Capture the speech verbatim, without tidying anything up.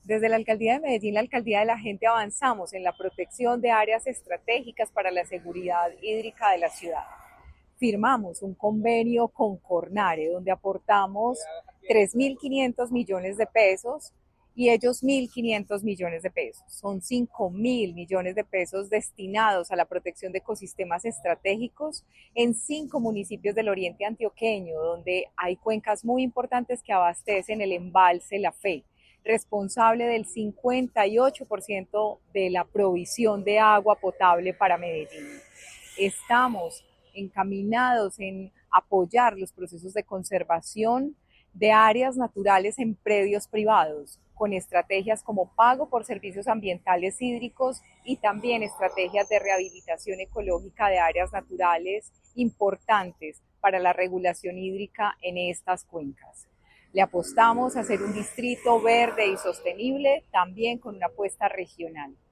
Desde la Alcaldía de Medellín, la Alcaldía de la Gente, avanzamos en la protección de áreas estratégicas para la seguridad hídrica de la ciudad. Firmamos un convenio con Cornare, donde aportamos tres mil quinientos millones de pesos y ellos mil quinientos millones de pesos. Son cinco mil millones de pesos destinados a la protección de ecosistemas estratégicos en cinco municipios del oriente antioqueño, donde hay cuencas muy importantes que abastecen el embalse La Fe, responsable del cincuenta y ocho por ciento de la provisión de agua potable para Medellín. Estamos encaminados en apoyar los procesos de conservación de áreas naturales en predios privados, con estrategias como pago por servicios ambientales hídricos y también estrategias de rehabilitación ecológica de áreas naturales importantes para la regulación hídrica en estas cuencas. Le apostamos a ser un distrito verde y sostenible, también con una apuesta regional.